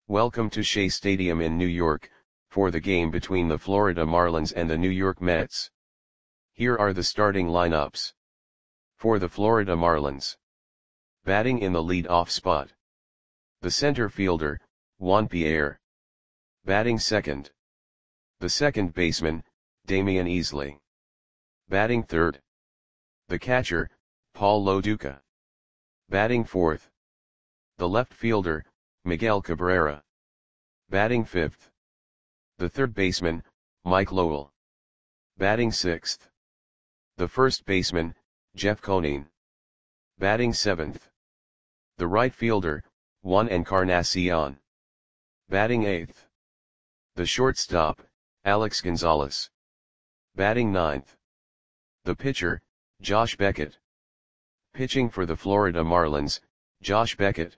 Welcome to Shea Stadium in New York, for the game between the Florida Marlins and the New York Mets. Here are the starting lineups. For the Florida Marlins. Batting in the lead-off spot. The center fielder, Juan Pierre. Batting second. The second baseman, Damian Easley. Batting third. The catcher, Paul Lo Duca. Batting fourth. The left fielder, Miguel Cabrera. Batting fifth. The third baseman, Mike Lowell. Batting sixth. The first baseman, Jeff Conine. Batting seventh. The right fielder, Juan Encarnacion. Batting eighth. The shortstop, Alex Gonzalez. Batting ninth. The pitcher, Josh Beckett. Pitching for the Florida Marlins, Josh Beckett.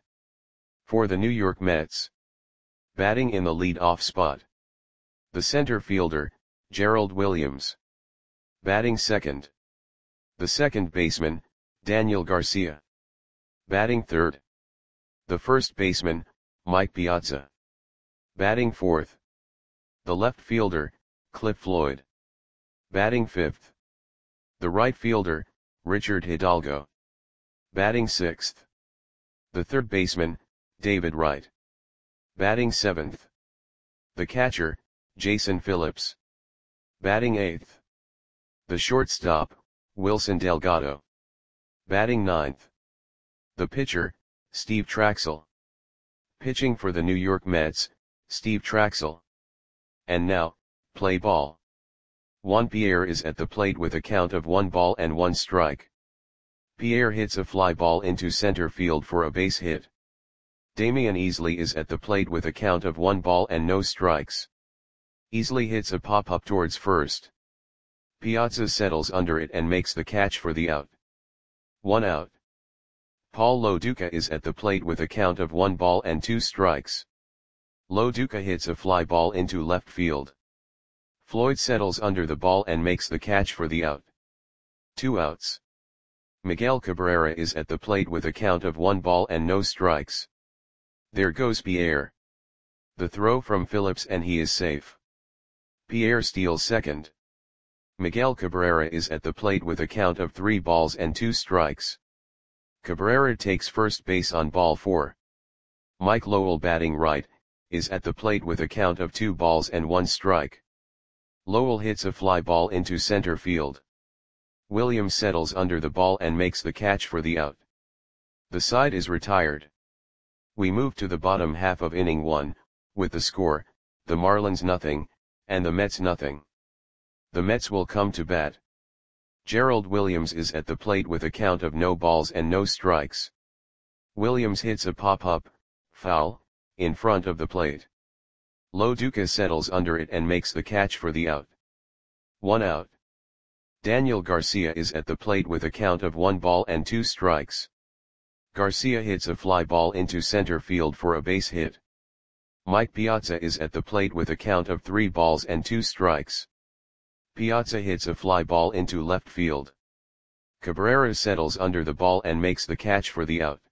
For the New York Mets. Batting in the lead-off spot. The center fielder, Gerald Williams. Batting second. The second baseman, Daniel Garcia. Batting third. The first baseman, Mike Piazza. Batting fourth. The left fielder, Cliff Floyd. Batting fifth. The right fielder, Richard Hidalgo. Batting sixth. The third baseman, David Wright. Batting seventh. The catcher, Jason Phillips. Batting eighth. The shortstop, Wilson Delgado. Batting ninth. The pitcher, Steve Trachsel. Pitching for the New York Mets, Steve Trachsel. And now, play ball. Juan Pierre is at the plate with a count of 1 ball and 1 strike. Pierre hits a fly ball into center field for a base hit. Damian Easley is at the plate with a count of 1 ball and no strikes. Easley hits a pop-up towards first. Piazza settles under it and makes the catch for the out. 1 out. Paul Lo Duca is at the plate with a count of 1 ball and 2 strikes. Lo Duca hits a fly ball into left field. Floyd settles under the ball and makes the catch for the out. 2 outs. Miguel Cabrera is at the plate with a count of 1 ball and no strikes. There goes Pierre. The throw from Phillips and he is safe. Pierre steals second. Miguel Cabrera is at the plate with a count of 3 balls and 2 strikes. Cabrera takes first base on ball 4. Mike Lowell, batting right, is at the plate with a count of 2 balls and 1 strike. Lowell hits a fly ball into center field. Williams settles under the ball and makes the catch for the out. The side is retired. We move to the bottom half of inning 1, with the score, the Marlins 0, and the Mets 0. The Mets will come to bat. Gerald Williams is at the plate with a count of no balls and no strikes. Williams hits a pop-up, foul, in front of the plate. Lo Duca settles under it and makes the catch for the out. 1 out. Daniel Garcia is at the plate with a count of 1 ball and 2 strikes. Garcia hits a fly ball into center field for a base hit. Mike Piazza is at the plate with a count of 3 balls and 2 strikes. Piazza hits a fly ball into left field. Cabrera settles under the ball and makes the catch for the out.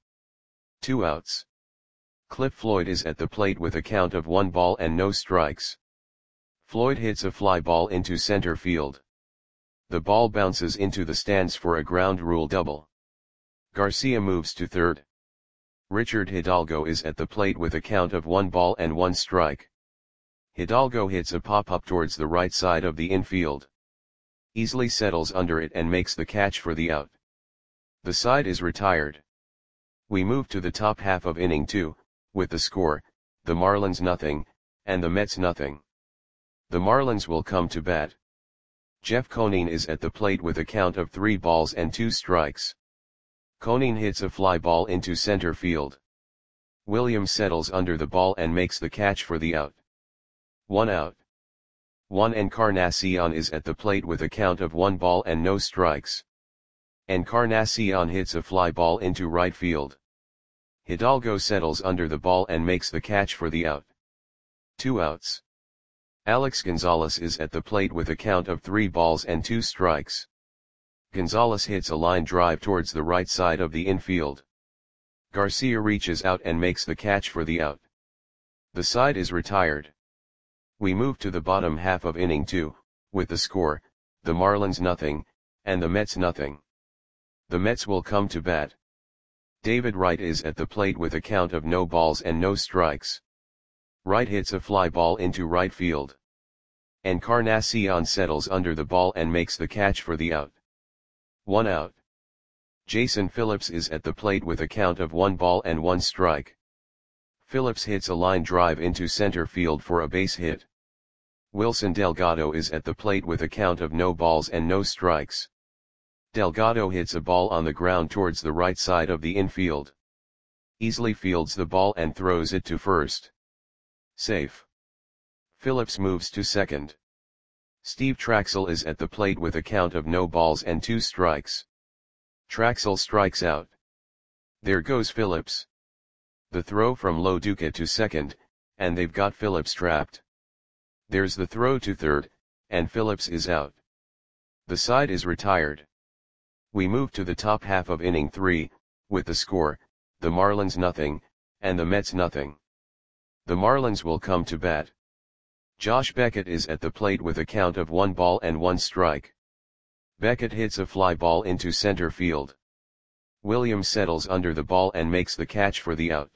2 outs. Cliff Floyd is at the plate with a count of 1 ball and no strikes. Floyd hits a fly ball into center field. The ball bounces into the stands for a ground rule double. Garcia moves to third. Richard Hidalgo is at the plate with a count of 1 ball and 1 strike. Hidalgo hits a pop-up towards the right side of the infield. Easley settles under it and makes the catch for the out. The side is retired. We move to the top half of inning 2, with the score, the Marlins 0, and the Mets 0. The Marlins will come to bat. Jeff Conine is at the plate with a count of 3 balls and 2 strikes. Conine hits a fly ball into center field. Williams settles under the ball and makes the catch for the out. 1 out. Juan Encarnacion is at the plate with a count of 1 ball and no strikes. Encarnacion hits a fly ball into right field. Hidalgo settles under the ball and makes the catch for the out. 2 outs. Alex Gonzalez is at the plate with a count of 3 balls and 2 strikes. Gonzalez hits a line drive towards the right side of the infield. Garcia reaches out and makes the catch for the out. The side is retired. We move to the bottom half of inning 2, with the score, the Marlins nothing, and the Mets nothing. The Mets will come to bat. David Wright is at the plate with a count of no balls and no strikes. Wright hits a fly ball into right field. Encarnacion settles under the ball and makes the catch for the out. 1 out. Jason Phillips is at the plate with a count of 1 ball and 1 strike. Phillips hits a line drive into center field for a base hit. Wilson Delgado is at the plate with a count of no balls and no strikes. Delgado hits a ball on the ground towards the right side of the infield. Easily fields the ball and throws it to first. Safe. Phillips moves to second. Steve Traxel is at the plate with a count of no balls and 2 strikes. Traxel strikes out. There goes Phillips. The throw from Lo Duca to second, and they've got Phillips trapped. There's the throw to third, and Phillips is out. The side is retired. We move to the top half of inning 3, with the score, the Marlins nothing, and the Mets nothing. The Marlins will come to bat. Josh Beckett is at the plate with a count of 1 ball and 1 strike. Beckett hits a fly ball into center field. Williams settles under the ball and makes the catch for the out.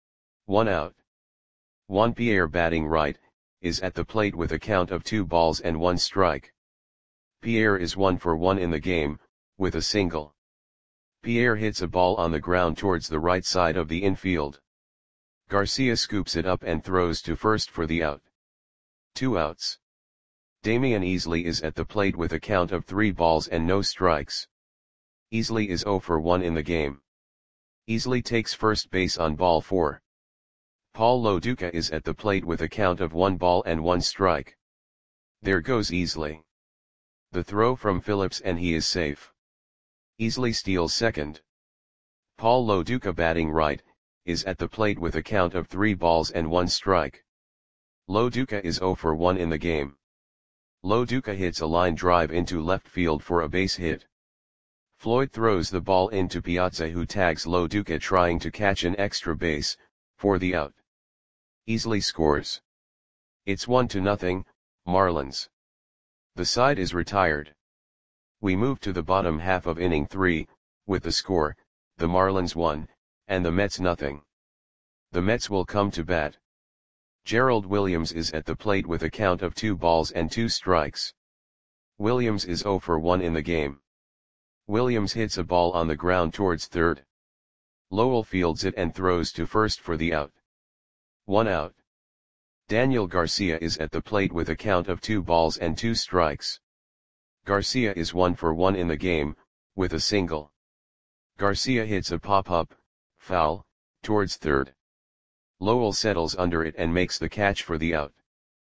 1 out. Juan Pierre, batting right, is at the plate with a count of 2 balls and 1 strike. Pierre is 1 for 1 in the game, with a single. Pierre hits a ball on the ground towards the right side of the infield. Garcia scoops it up and throws to first for the out. 2 outs. Damian Easley is at the plate with a count of 3 balls and no strikes. Easley is 0 for 1 in the game. Easley takes first base on ball 4. Paul Lo Duca is at the plate with a count of 1 ball and 1 strike. There goes Easley. The throw from Phillips and he is safe. Easley steals second. Paul Lo Duca, batting right, is at the plate with a count of 3 balls and 1 strike. Lo Duca is 0 for 1 in the game. Lo Duca hits a line drive into left field for a base hit. Floyd throws the ball into Piazza, who tags Lo Duca trying to catch an extra base, for the out. Easley scores. It's 1-0, Marlins. The side is retired. We move to the bottom half of inning 3, with the score, the Marlins 1, and the Mets nothing. The Mets will come to bat. Gerald Williams is at the plate with a count of 2 balls and 2 strikes. Williams is 0 for 1 in the game. Williams hits a ball on the ground towards third. Lowell fields it and throws to first for the out. 1 out. Daniel Garcia is at the plate with a count of 2 balls and 2 strikes. Garcia is 1 for 1 in the game, with a single. Garcia hits a pop-up, foul, towards third. Lowell settles under it and makes the catch for the out.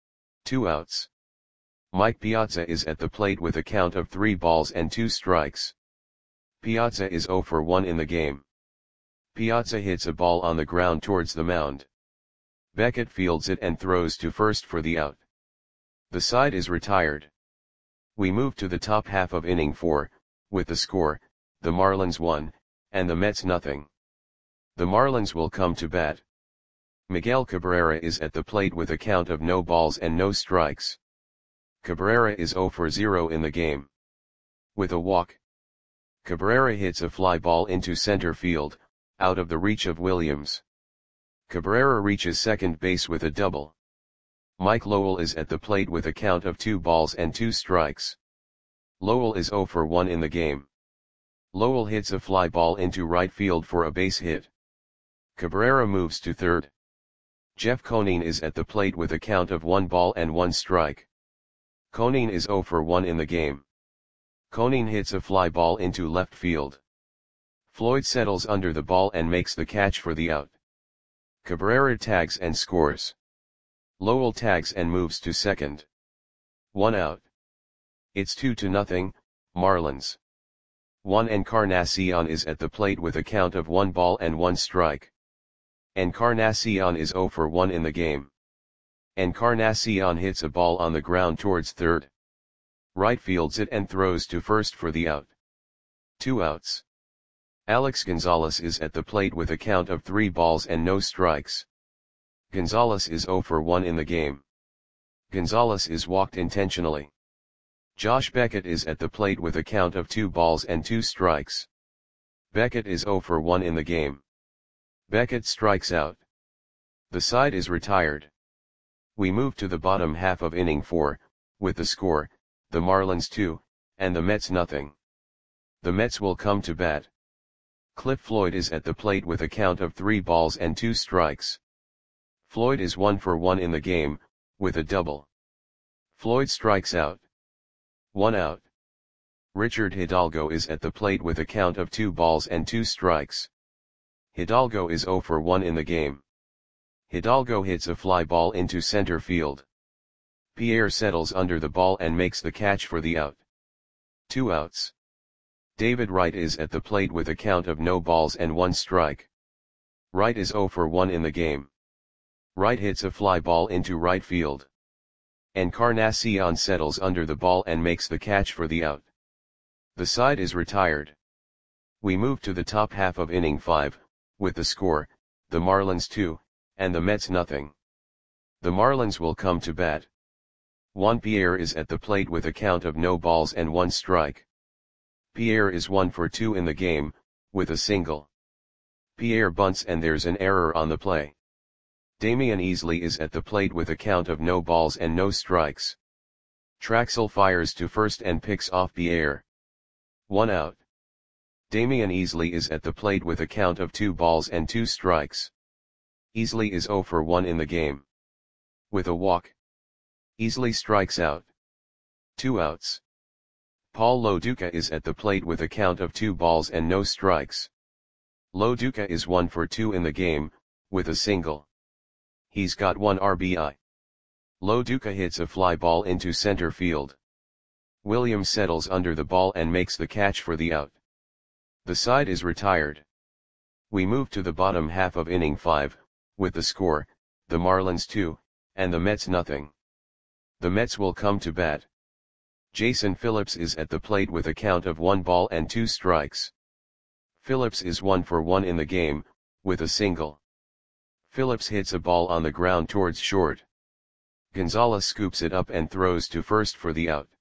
2 outs. Mike Piazza is at the plate with a count of 3 balls and 2 strikes. Piazza is 0 for 1 in the game. Piazza hits a ball on the ground towards the mound. Beckett fields it and throws to first for the out. The side is retired. We move to the top half of inning 4, with the score, the Marlins 1, and the Mets nothing. The Marlins will come to bat. Miguel Cabrera is at the plate with a count of no balls and no strikes. Cabrera is 0 for 0 in the game. With a walk. Cabrera hits a fly ball into center field, out of the reach of Williams. Cabrera reaches second base with a double. Mike Lowell is at the plate with a count of 2 balls and 2 strikes. Lowell is 0 for 1 in the game. Lowell hits a fly ball into right field for a base hit. Cabrera moves to third. Jeff Conine is at the plate with a count of 1 ball and 1 strike. Conine is 0 for 1 in the game. Conine hits a fly ball into left field. Floyd settles under the ball and makes the catch for the out. Cabrera tags and scores. Lowell tags and moves to second. 1 out. It's 2-0, Marlins. Juan Encarnacion is at the plate with a count of 1 ball and 1 strike. Encarnacion is 0 for 1 in the game. Encarnacion hits a ball on the ground towards third. Right fields it and throws to first for the out. 2 outs. Alex Gonzalez is at the plate with a count of 3 balls and no strikes. Gonzalez is 0 for 1 in the game. Gonzalez is walked intentionally. Josh Beckett is at the plate with a count of 2 balls and 2 strikes. Beckett is 0 for 1 in the game. Beckett strikes out. The side is retired. We move to the bottom half of inning 4, with the score, the Marlins 2, and the Mets nothing. The Mets will come to bat. Cliff Floyd is at the plate with a count of 3 balls and 2 strikes. Floyd is 1 for 1 in the game, with a double. Floyd strikes out. 1 out. Richard Hidalgo is at the plate with a count of 2 balls and 2 strikes. Hidalgo is 0 for 1 in the game. Hidalgo hits a fly ball into center field. Pierre settles under the ball and makes the catch for the out. 2 outs. David Wright is at the plate with a count of no balls and 1 strike. Wright is 0 for 1 in the game. Wright hits a fly ball into right field. Encarnacion settles under the ball and makes the catch for the out. The side is retired. We move to the top half of inning 5, with the score, the Marlins 2, and the Mets nothing. The Marlins will come to bat. Juan Pierre is at the plate with a count of no balls and 1 strike. Pierre is 1 for 2 in the game, with a single. Pierre bunts and there's an error on the play. Damian Easley is at the plate with a count of no balls and no strikes. Traxel fires to first and picks off Pierre. 1 out. Damian Easley is at the plate with a count of 2 balls and 2 strikes. Easley is 0 for 1 in the game. With a walk. Easley strikes out. 2 outs. Paul Loduca is at the plate with a count of 2 balls and no strikes. Loduca is 1 for 2 in the game, with a single. He's got 1 RBI. Loduca hits a fly ball into center field. Williams settles under the ball and makes the catch for the out. The side is retired. We move to the bottom half of inning 5, with the score, the Marlins 2, and the Mets nothing. The Mets will come to bat. Jason Phillips is at the plate with a count of 1 ball and 2 strikes. Phillips is 1 for 1 in the game, with a single. Phillips hits a ball on the ground towards short. Gonzalez scoops it up and throws to first for the out.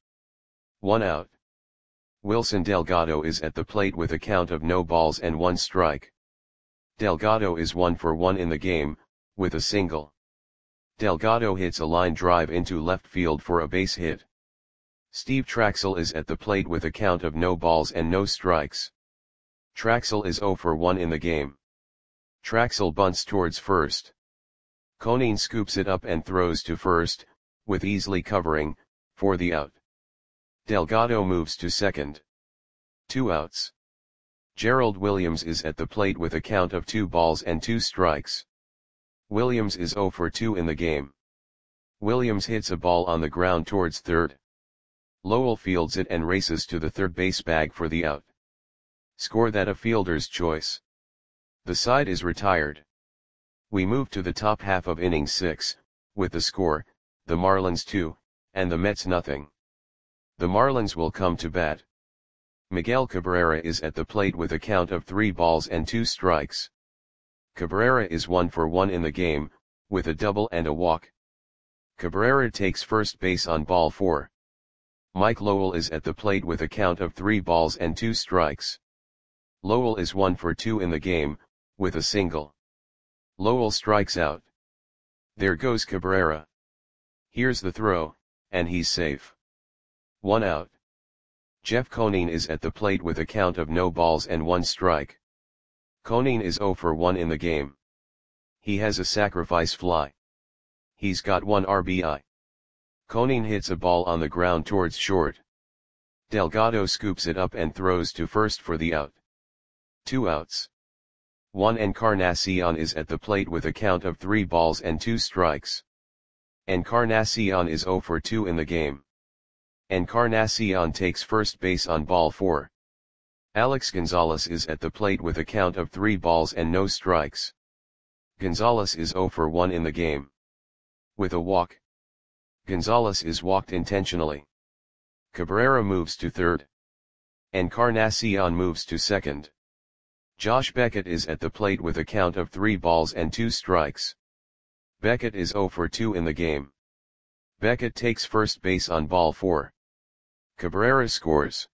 1 out. Wilson Delgado is at the plate with a count of no balls and 1 strike. Delgado is 1 for 1 in the game, with a single. Delgado hits a line drive into left field for a base hit. Steve Traxel is at the plate with a count of no balls and no strikes. Traxel is 0 for 1 in the game. Traxel bunts towards first. Conine scoops it up and throws to first, with Easley covering, for the out. Delgado moves to second. 2 outs. Gerald Williams is at the plate with a count of 2 balls and 2 strikes. Williams is 0 for 2 in the game. Williams hits a ball on the ground towards third. Lowell fields it and races to the third base bag for the out. Score that a fielder's choice. The side is retired. We move to the top half of inning 6, with the score, the Marlins 2, and the Mets nothing. The Marlins will come to bat. Miguel Cabrera is at the plate with a count of 3 balls and 2 strikes. Cabrera is 1 for 1 in the game, with a double and a walk. Cabrera takes first base on ball 4. Mike Lowell is at the plate with a count of 3 balls and 2 strikes. Lowell is 1 for 2 in the game, with a single. Lowell strikes out. There goes Cabrera. Here's the throw, and he's safe. 1 out. Jeff Conine is at the plate with a count of no balls and 1 strike. Conine is 0 for 1 in the game. He has a sacrifice fly. He's got 1 RBI. Conine hits a ball on the ground towards short. Delgado scoops it up and throws to first for the out. 2 outs. Juan Encarnacion is at the plate with a count of 3 balls and 2 strikes. Encarnacion is 0 for 2 in the game. Encarnacion takes first base on ball 4. Alex Gonzalez is at the plate with a count of 3 balls and no strikes. Gonzalez is 0 for 1 in the game. With a walk. Gonzalez is walked intentionally. Cabrera moves to third. Encarnacion moves to second. Josh Beckett is at the plate with a count of 3 balls and 2 strikes. Beckett is 0 for 2 in the game. Beckett takes first base on ball 4. Cabrera scores.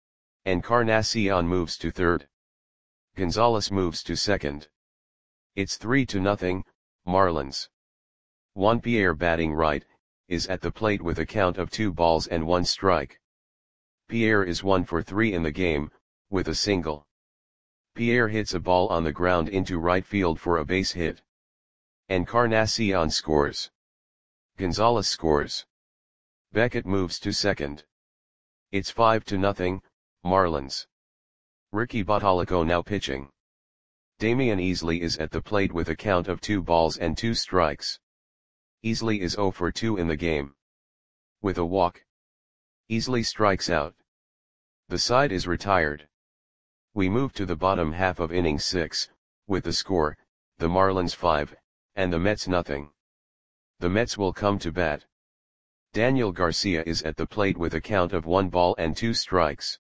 Encarnacion moves to third. Gonzalez moves to second. It's 3-0, Marlins. Juan Pierre, batting right, is at the plate with a count of 2 balls and 1 strike. Pierre is 1 for 3 in the game, with a single. Pierre hits a ball on the ground into right field for a base hit. Encarnacion scores. Gonzalez scores. Beckett moves to second. It's 5-0, Marlins. Ricky Bottalico now pitching. Damian Easley is at the plate with a count of 2 balls and 2 strikes. Easley is 0 for 2 in the game. With a walk. Easley strikes out. The side is retired. We move to the bottom half of inning 6, with the score, the Marlins 5, and the Mets nothing. The Mets will come to bat. Daniel Garcia is at the plate with a count of 1 ball and 2 strikes.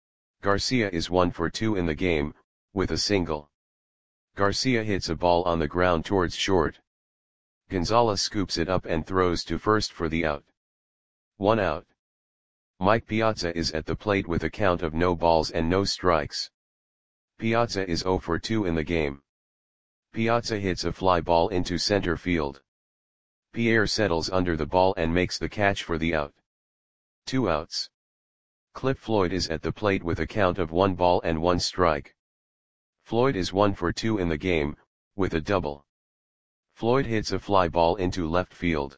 Garcia is 1 for 2 in the game, with a single. Garcia hits a ball on the ground towards short. Gonzalez scoops it up and throws to first for the out. 1 out. Mike Piazza is at the plate with a count of no balls and no strikes. Piazza is 0 for 2 in the game. Piazza hits a fly ball into center field. Pierre settles under the ball and makes the catch for the out. 2 outs. Cliff Floyd is at the plate with a count of 1 ball and 1 strike. Floyd is 1 for 2 in the game, with a double. Floyd hits a fly ball into left field.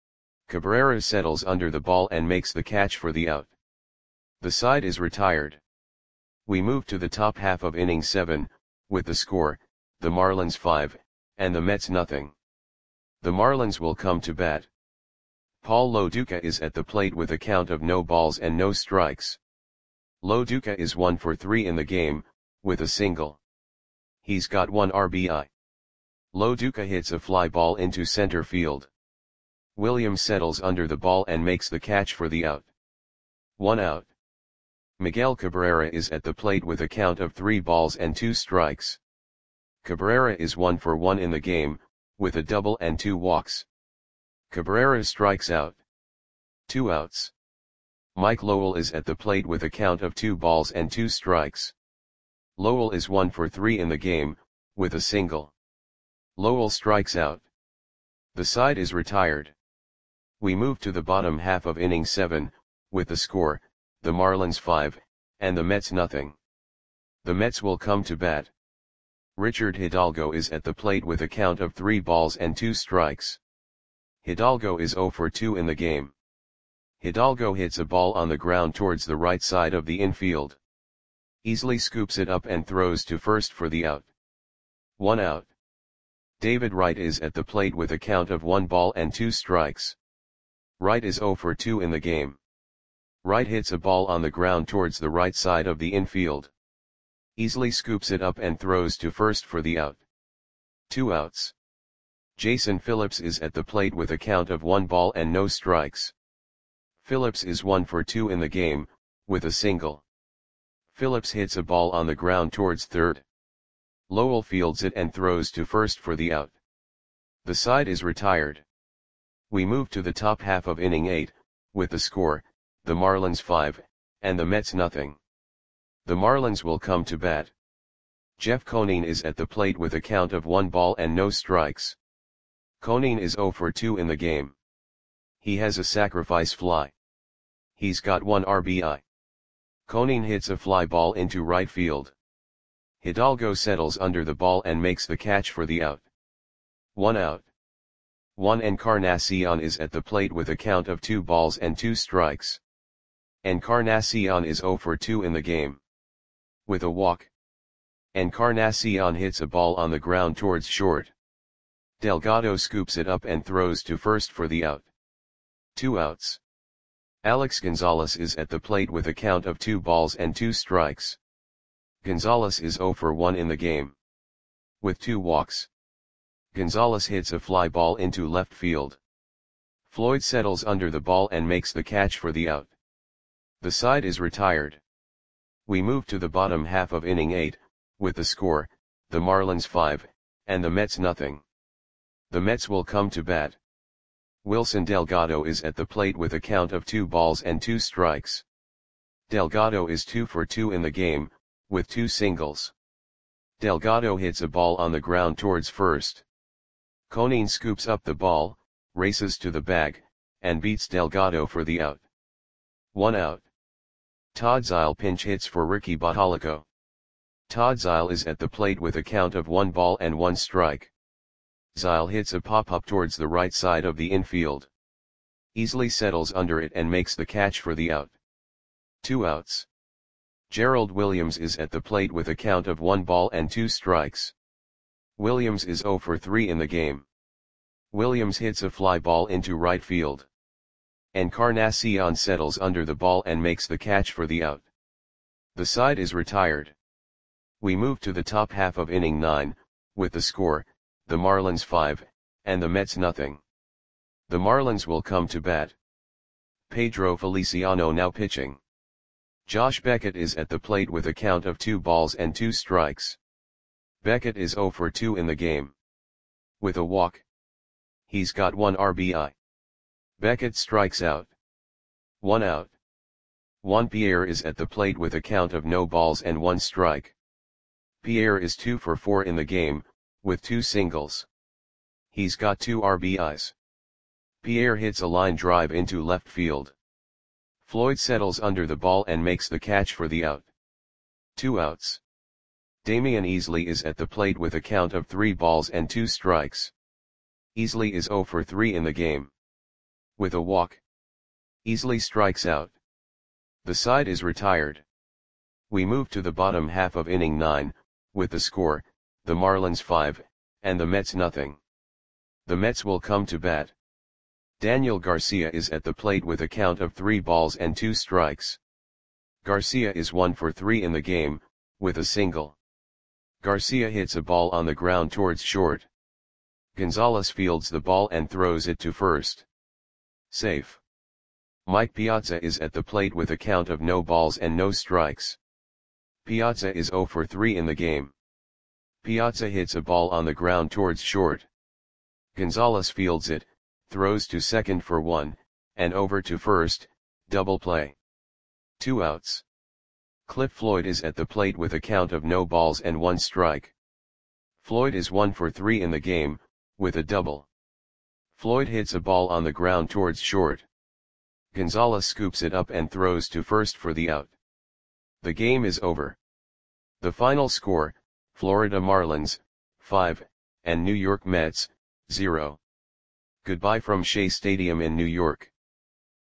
Cabrera settles under the ball and makes the catch for the out. The side is retired. We move to the top half of inning 7, with the score, the Marlins 5, and the Mets nothing. The Marlins will come to bat. Paul Lo Duca is at the plate with a count of no balls and no strikes. Lo Duca is 1 for 3 in the game, with a single. He's got 1 RBI. Lo Duca hits a fly ball into center field. Williams settles under the ball and makes the catch for the out. 1 out. Miguel Cabrera is at the plate with a count of 3 balls and 2 strikes. Cabrera is 1 for 1 in the game, with a double and 2 walks. Cabrera strikes out. 2 outs. Mike Lowell is at the plate with a count of 2 balls and 2 strikes. Lowell is 1 for 3 in the game, with a single. Lowell strikes out. The side is retired. We move to the bottom half of inning 7, with the score, the Marlins 5, and the Mets nothing. The Mets will come to bat. Richard Hidalgo is at the plate with a count of 3 balls and 2 strikes. Hidalgo is 0 for 2 in the game. Hidalgo hits a ball on the ground towards the right side of the infield. Easley scoops it up and throws to first for the out. 1 out. David Wright is at the plate with a count of 1 ball and 2 strikes. Wright is 0 for 2 in the game. Wright hits a ball on the ground towards the right side of the infield. Easley scoops it up and throws to first for the out. 2 outs. Jason Phillips is at the plate with a count of 1 ball and no strikes. Phillips is 1 for 2 in the game, with a single. Phillips hits a ball on the ground towards third. Lowell fields it and throws to first for the out. The side is retired. We move to the top half of inning 8, with the score, the Marlins 5, and the Mets nothing. The Marlins will come to bat. Jeff Conine is at the plate with a count of 1 ball and no strikes. Conine is 0 for 2 in the game. He has a sacrifice fly. He's got 1 RBI. Conine hits a fly ball into right field. Hidalgo settles under the ball and makes the catch for the out. 1 out. Juan Encarnacion is at the plate with a count of 2 balls and 2 strikes. Encarnacion is 0 for 2 in the game. With a walk. Encarnacion hits a ball on the ground towards short. Delgado scoops it up and throws to first for the out. 2 outs. Alex Gonzalez is at the plate with a count of 2 balls and 2 strikes. Gonzalez is 0 for 1 in the game. With 2 walks. Gonzalez hits a fly ball into left field. Floyd settles under the ball and makes the catch for the out. The side is retired. We move to the bottom half of inning 8, with the score, the Marlins 5, and the Mets nothing. The Mets will come to bat. Wilson Delgado is at the plate with a count of 2 balls and 2 strikes. Delgado is 2 for 2 in the game, with 2 singles. Delgado hits a ball on the ground towards first. Conine scoops up the ball, races to the bag, and beats Delgado for the out. 1 out. Todd Zeile pinch hits for Ricky Bottalico. Todd Zeile is at the plate with a count of 1 ball and 1 strike. Zeile hits a pop-up towards the right side of the infield. Easily settles under it and makes the catch for the out. 2 outs. Gerald Williams is at the plate with a count of 1 ball and 2 strikes. Williams is 0 for 3 in the game. Williams hits a fly ball into right field. Encarnacion settles under the ball and makes the catch for the out. The side is retired. We move to the top half of inning 9, with the score, the Marlins 5, and the Mets nothing. The Marlins will come to bat. Pedro Feliciano now pitching. Josh Beckett is at the plate with a count of 2 balls and 2 strikes. Beckett is 0 for 2 in the game. With a walk. He's got 1 RBI. Beckett strikes out. 1 out. Juan Pierre is at the plate with a count of no balls and 1 strike. Pierre is 2 for 4 in the game, with 2 singles. He's got 2 RBIs. Pierre hits a line drive into left field. Floyd settles under the ball and makes the catch for the out. 2 outs. Damian Easley is at the plate with a count of 3 balls and 2 strikes. Easley is 0 for 3 in the game. With a walk. Easley strikes out. The side is retired. We move to the bottom half of inning 9, with the score, the Marlins 5, and the Mets nothing. The Mets will come to bat. Daniel Garcia is at the plate with a count of 3 balls and 2 strikes. Garcia is 1 for 3 in the game, with a single. Garcia hits a ball on the ground towards short. Gonzalez fields the ball and throws it to first. Safe. Mike Piazza is at the plate with a count of no balls and no strikes. Piazza is 0 for 3 in the game. Piazza hits a ball on the ground towards short. Gonzalez fields it, throws to second for 1, and over to first, double play. 2 outs. Cliff Floyd is at the plate with a count of no balls and 1 strike. Floyd is 1 for 3 in the game, with a double. Floyd hits a ball on the ground towards short. Gonzalez scoops it up and throws to first for the out. The game is over. The final score, Florida Marlins, 5, and New York Mets, 0. Goodbye from Shea Stadium in New York.